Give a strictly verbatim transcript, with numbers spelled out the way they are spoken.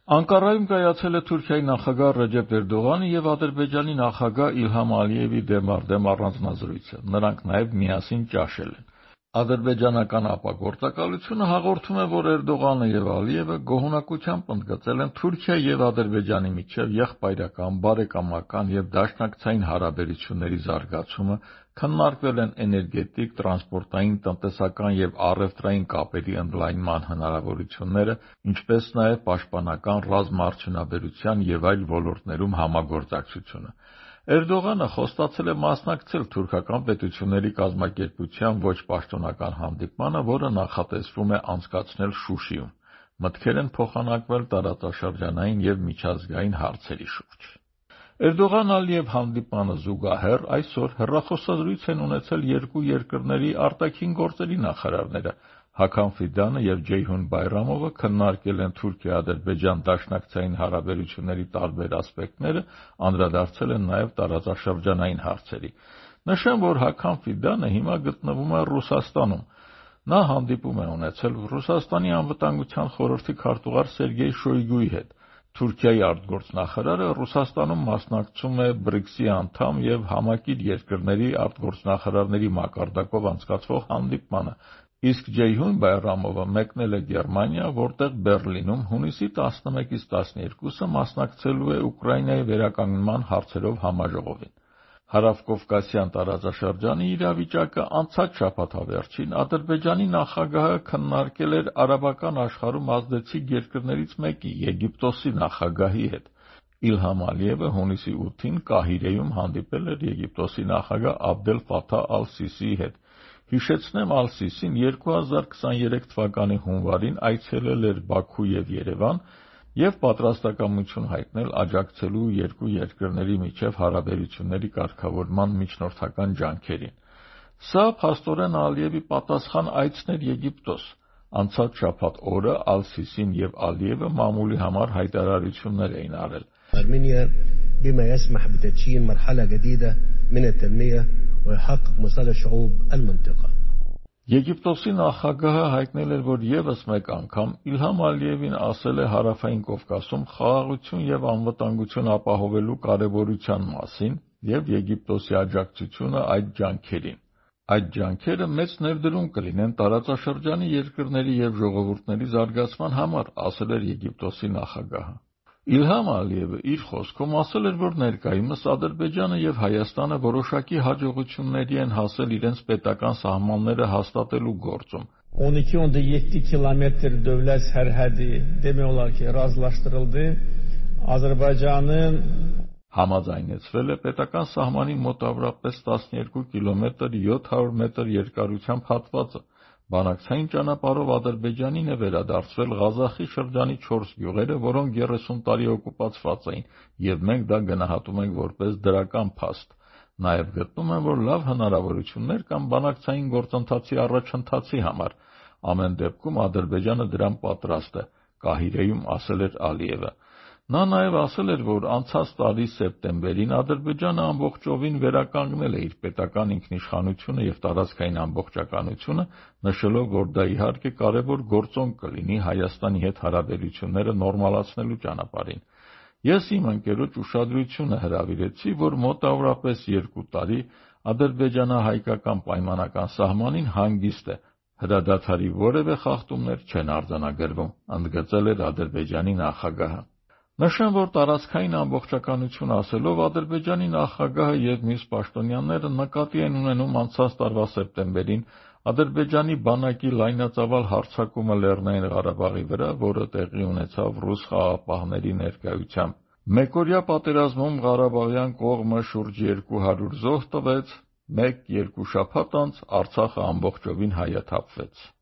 Անկարայում կայացել է Թուրքիայի նախագահ Ռեջեփ Էրդողանի և Ադրբեջանի նախագահ Իլհամ Ալիևի դեմ առանձնազրույցը, նրանք նաև միասին ճաշել են։ Ադրբեջանական ապագործակալությունը հաղորդում է, որ Էրդողանը և Ալիևը գոհունակությամբ ընդգծել են Թուրքիայի և Ադրբեջանի միջև եղբայրական, բարեկամական և դաշնակցային հարաբերությունների զարգացումը, քննարկվել են էներգետիկ, տրանսպորտային, տնտեսական և առևտրային կապերի ընդլայնման հնարավորությունները, ինչպես նաև պաշտպանական, ռազմաարդյունաբերության և այլ ոլորտներում համագործակցությունը։ Էրդողանը խոստացել է մասնակցել թուրքական պետությունների կազմակերպության ոչ պաշտոնական հանդիպմանը, որը նախատեսվում է անցկացնել Շուշիում։ Մտքեր են փոխանակվել տարածաշրջանային և միջազգային հարցերի շուրջ։ Էրդողան-Ալիև հանդիպմանը զուգահեռ այսօր հեռախոսազրույց են ունեցել երկու երկրների արտաքին գործերի նախարարները։ Հաքամ Ֆիդանը և Ջեյհուն Բայրամովը քննարկել են Թուրքիա-Ադրբեջան դաշնակցային հարաբերությունների տարբեր ասպեկտները, անդրադարձել են նաև տարածաշրջանային հարցերի։ Նշեմ, որ Հաքամ Ֆիդանը հիմա գտնվում է Ռուսաստանում։ Նա հանդիպում է ունեցել Ռուսաստանի անվտանգության խորհրդի քարտուղար Սերգեյ Շոյգուի հետ։ Թուրքիայի արտգործնախարարը Ռուսաստանում մասնակցում է բրիքսի անդամ և համակիր երկրների արտգործնախարարների մակարդակով անցկացվող հանդիպմանը, իսկ Ջեյհուն Բայրամովը մեկնել է Գերմանիա, որտեղ Բեռլինում հունիսի տասնմեկից տասներկուսը մասնակցելու է Ուկրաինայի վերականգնման հարցերով համաժողովին։ Հարավկովկասյան տարածաշրջանի իրավիճակը անցած շաբաթավերջին Ադրբեջանի նախագահը քննարկել էր արաբական աշխարհում ազդեցիկ երկրներից մեկի՝ Եգիպտոսի նախագահի հետ։ Իլհամ Ալիևը հունիսի ութին Կահիրեում հանդիպել էր Եգիպտոսի նախագահ Աբդել Ֆաթահ ալ-Սիսիի հետ։ Հիշեցնեմ, ալ-Սիսին երկու հազար քսաներեք թվականի հունվարին այցելել էր Բաքու և Երևան և պատրաստակամություն հայտնել աջակցելու երկու երկրների միջև հարաբերությունների կարգավորման միջնորդական ջանքերին։ Սա փաստորեն Ալիևի պատասխան այցն էր Եգիպտոս։ Անցած շաբաթ օրը ալ-Սիսին և Ալիևը մամուլի համար հայտարարություններ էին արել։ أرمينيا بما يسمح بتدشين مرحلة جديدة من التنمية ويحقق مصالح شعوب المنطقة. Եգիպտոսի նախագահը հայտնել էր, որ ևս մեկ անգամ Իլհամ Ալիևին ասել է Հարավային Կովկասում խաղաղություն և անվտանգություն ապահովելու կարևորության մասին և Եգիպտոսի աջակցությունը այդ ջանքերին։ Այդ ջանքերը մեծ ներդրում կլինեն տարածաշրջանի երկրների և ժողովուրդների զարգացման համար, ասել էր Եգիպտոսի նախագահը։ Իլհամ Ալիևը իր խոսքում ասել էր, որ ներկայումս Ադրբեջանը և Հայաստանը որոշակի հաջողությունների են հասել իրենց պետական սահմանները հաստատելու գործում։ on iki nokta yedi kilometr dövlət sərhədi demək olar ki, razılaşdırıldı. Azərbaycanın Համաձայնեցվել է պետական սահմանի մոտավորապես տասներկու կիլոմետր յոթ հարյուր մետր երկարությամբ հատվածը։ Բանակցային ճանապարհով Ադրբեջանին է վերադարձվել Ղազախի շրջանի չորս գյուղերը, որոնք երեսուն տարի օկուպացված էին, և մենք դա գնահատում ենք որպես դրական փաստ։ Նաև գտնում եմ, որ լավ հնարավորություններ կան բանակցային գործընթացի առաջընթացի համար։ Ամեն դեպքում Ադրբեջանը դրան պատրաստ է, Կահիրեում ասել էր Ալիևը։ Նա նաև ասել էր, որ անցած տարի սեպտեմբերին Ադրբեջանը ամբողջովին վերականգնել է իր պետական ինքնիշխանությունը և տարածքային ամբողջականությունը, նշելով, որ դա իհարկե կարևոր գործոն կլինի Հայաստանի հետ հարաբերությունները նորմալացնելու ճանապարհին։ Ես իմ ընկերոջ ուշադրությունը հրավիրեցի, որ մոտավորապես երկու տարի ադրբեջանա-հայկական պայմանական սահմանին հանգիստ է, հրադադարի որևէ խախտումներ չեն արձանագրվում, ընդգծել էր Ադրբեջանի նախագահը։ Նշեմ, որ տարածքային ամբողջականություն ասելով Ադրբեջանի նախագահը և մյուս պաշտոնյաները նկատի են ունենում անցած տարվա սեպտեմբերին Ադրբեջանի բանակի լայնածավալ հարձակումը Լեռնային Ղարաբաղի վրա, որը տեղի ունեցավ ռուս խաղաղապահների ներկայությամբ։ Մեկօրյա պատերազմում Ղարաբաղյան կողմը շուրջ երկու հարյուր զոհ տվեց, մեկ-երկու շաբաթ անց Արցախը ամբողջովին հայաթափվեց։